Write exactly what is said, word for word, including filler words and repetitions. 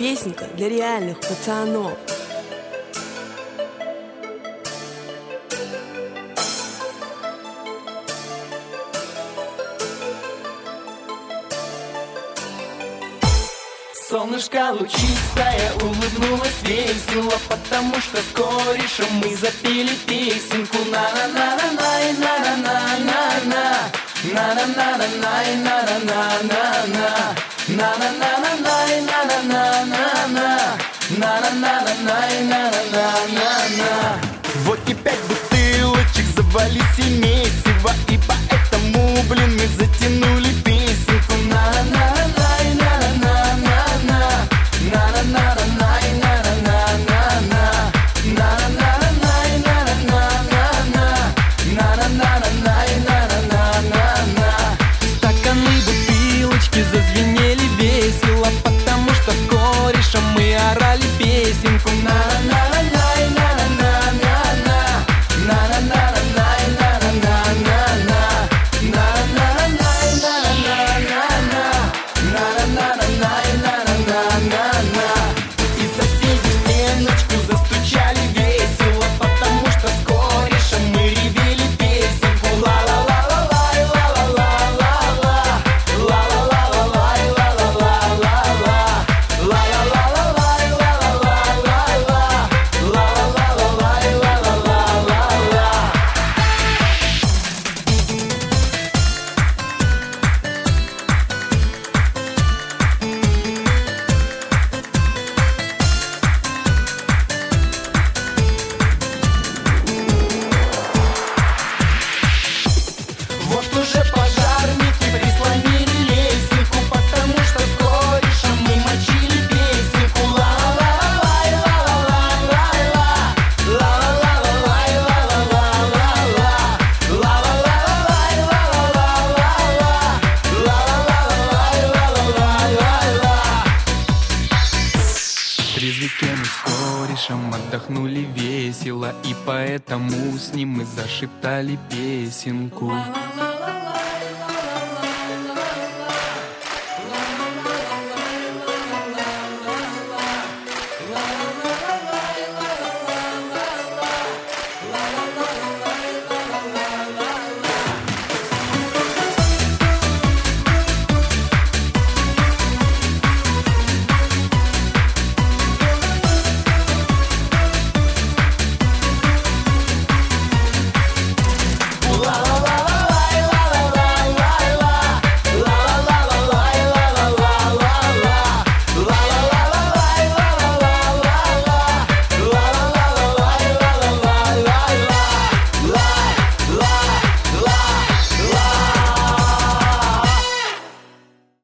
песенка для реальных пацанов. Солнышко лучистое улыбнулось весело, потому что с корешем мы запели песенку. На-на-на-на-най, на-на-на-на-на, на-на-на-на-най, на-на-на-на-на, на-на-на-на-най, на-на-на-на-на, на-на-на-на-най, на-на-на-на-на. Вот и пять бутылочек завались и месиво, и поэтому, блин, мы затянули песенку. На-на-на-най, на-на-на-на, на-на-на-на-най, на-на-на-на-на, на-на-на-на-най, на-на-на-на-на, на-на-на-на-най, на-на-на-на-на. Стаканы, бутылочки зазвенели весело, потому что с корешем мы орали песенку. На-на-на-най, на-на-на-на-на, на-на-на-на-най, на-на-на-на-на, на-на-на-най, на-на-на-на-на, на-на-на-на-най, на-на-на-на-на. И соседи в стеночку застучали весело, потому что с корешем мы ревели песенку. Ла-ла-ла-ла-лай, ла-ла-ла-ла-ла, ла-ла-ла-ла-лай, ла-ла-ла-ла-ла, ла-ла-ла-ла-лай, ла-ла-ла-ла-ла, ла-ла-ла-ла-лай, ла-ла-ла-ла-ла. Вот уже пожарники прислонили лесенку, потому что с корешем мы мочили песенку. Ла-ла-ла-лай, ла-ла-ла-лай-ла, ла-ла-ла-лай, ла-ла-ла-ла-ла, ла-ла-ла-лай, ла-ла-ла-ла-ла, ла-ла-ла-лай, ла-ла-ла-ла-ла. В трезвике мы с корешем отдохнули весело, и поэтому с ним мы зашептали песенку.